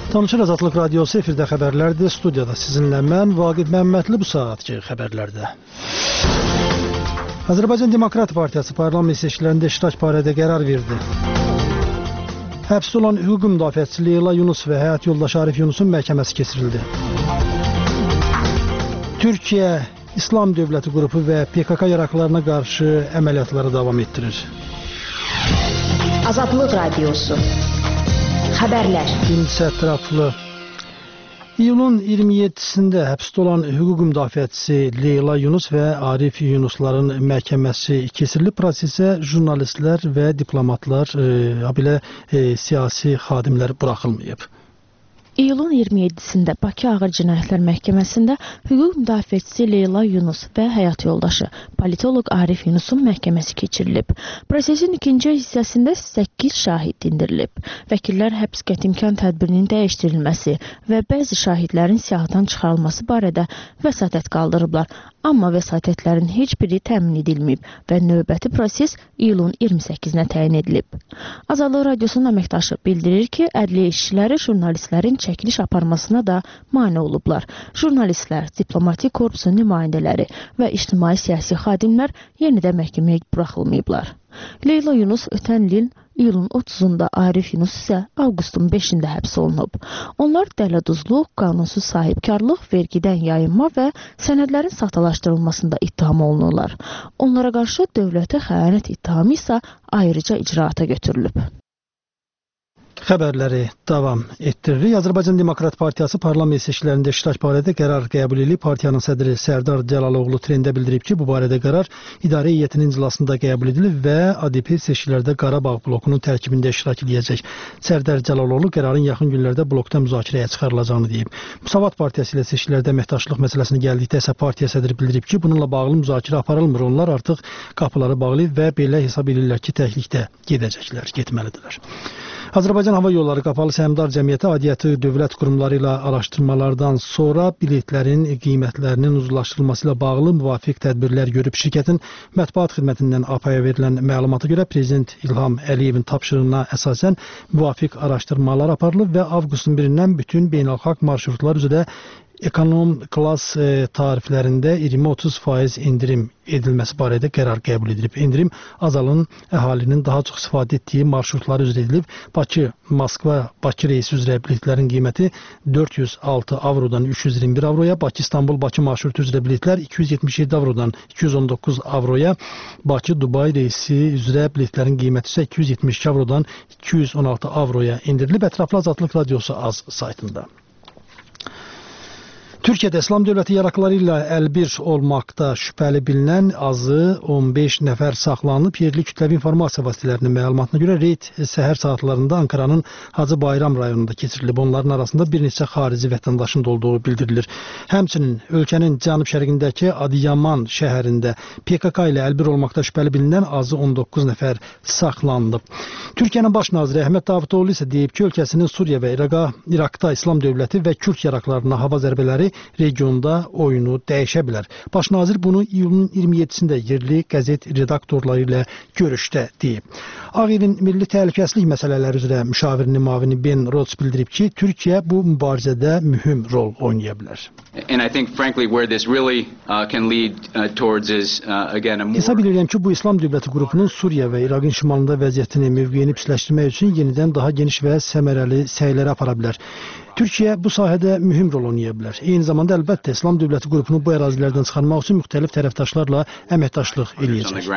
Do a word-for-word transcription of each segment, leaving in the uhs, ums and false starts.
Tanışır Azadlıq Radiosu efirdə xəbərlərdir. Studiyada sizinlə mən, Vaqif Məmmədli bu saatki xəbərlərdə. Azərbaycan Demokrat Partiyası parlament seçkilərində iştirak barədə qərar verdi. Həbsdə olan hüquq müdafiəçisi Leyla Yunus və həyat yoldaşı Arif Yunusun məhkəməsi keçirildi. Türkiyə İslam Dövləti qrupu və P K K yaraqlarına qarşı əməliyyatları davam etdirir. Azadlıq Radiosu Xəbərlər. İkincisi ətraflı. İyulun iyirmi yeddisində həbsdə olan hüquq müdafiəçisi Leyla Yunus və Arif Yunusların məhkəməsi keçirilib. Prosesə jurnalistlər və diplomatlar, e, belə e, siyasi xadimlər buraxılmayıb. İyulun iyirmi yeddisində Bakı Ağır Cinayətlər Məhkəməsində hüquq müdafiəçisi Leyla Yunus və həyat yoldaşı politoloq Arif Yunusun məhkəməsi keçirilib. Prosesin ikinci hissəsində səkkiz şahid dindirilib. Vəkillər həbs qətimkan tədbirinin dəyişdirilməsi və bəzi şahidlərin siyahıdan çıxarılması barədə vəsatət qaldırıblar. Amma vəsatətlərin heç biri təmin edilməyib və növbəti proses iyulun iyirmi səkkizinə təyin edilib. Azadlıq Radiosunun əməkdaşı bildirir ki, ədliyyə işçiləri jurnalistlərin çəkiliş aparmasına da mane olublar. Jurnalistlər, diplomatik korpusun nümayəndələri və ictimai-siyasi xadimlər yenidən məhkəməyə buraxılmayıblar. Leyla Yunus ötən ilin iyulun otuzunda, Arif Yunus isə avqustun beşində həbs olunub. Onlar dələduzluq, qanunsuz sahibkarlıq, vergidən yayınma və sənədlərin saxtalaşdırılmasında ittiham olunurlar. Onlara qarşı dövlətə xəyanət ittihamı isə ayrıca icraata götürülüb. Xəbərləri davam etdiririk. Azərbaycan Demokrat Partiyası parlament seçkilərində iştirak barədə qərar qəbul edilib. Partiyanın sədri Sərdar Cəlaloğlu trendə bildirib ki, bu barədə qərar idarə heyətinin iclasında qəbul edilib və A D P seçkilərdə Qarabağ blokunun tərkibində iştirak edəcək. Sərdar Cəlaloğlu qərarın yaxın günlərdə blokda müzakirəyə çıxarılacağını deyib. Müsavat Partiyası ilə seçkilərdə əməkdaşlıq məsələsini gəldikdə isə partiya sədri bildirib ki, bununla bağlı müzakirə aparılmır. Onlar artıq qapıları bağlayıb və belə hesab edirlər ki, təklikdə gedəcəklər, getməlidirlər. Azərbaycan Hava Yolları Qapalı Səhmdar Cəmiyyəti aidiyyatı dövlət qurumları ilə araşdırmalardan sonra biletlərin qiymətlərinin uzlaşdırılması ilə bağlı müvafiq tədbirlər görüb. Şirkətin mətbuat xidmətindən A P A-ya verilən məlumata görə Prezident İlham Əliyevin tapşırığına əsasən müvafiq araşdırmalar aparılıb və avqustun birindən bütün beynəlxalq marşrutlar üzrə ekonom klass e, tariflərində iyirmi otuz faiz endirim edilməsi barədə qərar qəbul edilib. Endirim azalın əhalinin daha çox istifadə etdiyi marşrutlar üzrə edilib. Bakı, Moskva, Bakı reysi üzrə biletlərin qiyməti dörd yüz altı avrodan üç yüz iyirmi bir avroya, Bakı, İstanbul, Bakı marşrutu üzrə biletlər iki yüz yetmiş yeddi avrodan iki yüz on doqquz avroya, Bakı, Dubay reysi üzrə biletlərin qiyməti isə iki yüz yetmiş iki avrodan iki yüz on altı avroya endirilib. Ətraflı Azadlıq Radiosu az saytında. Türkiyədə İslam Dövləti yaraqları ilə əlbir olmaqda şübhəli bilinən azı on beş nəfər saxlanılıb. Yerli kütləvi informasiya vasitələrinin məlumatına görə reyd səhər saatlarında Ankaranın Hacı Bayram rayonunda keçirilib. Onların arasında bir neçə xarici vətəndaşın da olduğu bildirilir. Həmçinin ölkənin cənub-şərqindəki Adiyaman şəhərində P K K ilə əlbir olmaqda şübhəli bilinən azı on doqquz nəfər saxlanılıb. Türkiyənin baş naziri Əhməd Davutoğlu isə deyib ki, ölkəsinin Suriya və İraqa, İraqda İslam Dövləti və Kürd yaraqlarına hava zərbələri regionda oyunu dəyişə bilər. Baş nazir bunu iyulun iyirmi yeddisində yerli qəzet redaktorları ilə görüşdə deyib. Ağ Evin milli təhlükəsizlik məsələləri üzrə müşavirinin müavini Ben Rhodes bildirib ki, Türkiyə bu mübarizədə mühüm rol oynaya bilər. And I think frankly where this really uh, can lead uh, towards is uh, again a more Hesab edirəm ki, bu İslam Dövləti qrupunun Suriya və İraqın şimalında vəziyyətini, mövqeyini pisləşdirmək üçün yenidən daha geniş və səmərəli səyləri apara bilər. Türkiyə bu sahədə mühüm rol oynaya bilər. Eyni zamanda əlbəttə İslam Dövləti qrupunu bu ərazilərdən çıxarmaq üçün müxtəlif tərəfdaşlarla əməkdaşlıq eləyəcək.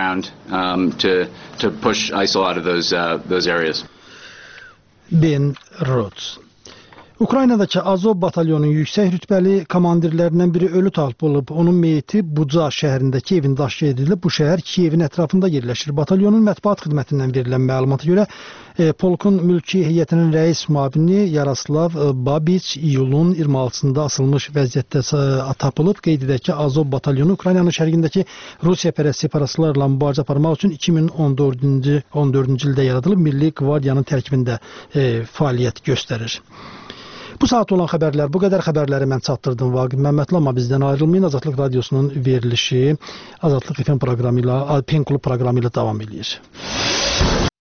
Ben Rhodes. Ukraynadakı Azov batalyonunun yüksək rütbəli komandirlərindən biri ölü tapılıb olub. Onun meyiti Buca şəhərindəki evində daşıya edilib. Bu şəhər Kiyevin ətrafında yerləşir. Batalyonun mətbuat xidmətindən verilən məlumata görə e, polkun mülki heyətinin rəis müavini Yaroslav Babiç iyulun iyirmi altısında asılmış vəziyyətdə tapılıb. Qeyd edək ki, Azov batalyonu Ukraynanın şərqindəki Rusiya pərəst separatistlərlə mübarizə aparmaq üçün iki min on dördüncü ildə yaradılıb. Milli Qvardiyanın tərkibində e, fəaliyyət göstərir. Bu saat olan xəbərlər, bu qədər xəbərləri mən çatdırdım Vaqif Məmmədli, amma bizdən ayrılmayın. Azadlıq Radiosunun verilişi Azadlıq F M proqramı ilə, Pen Klub proqramı ilə davam edir.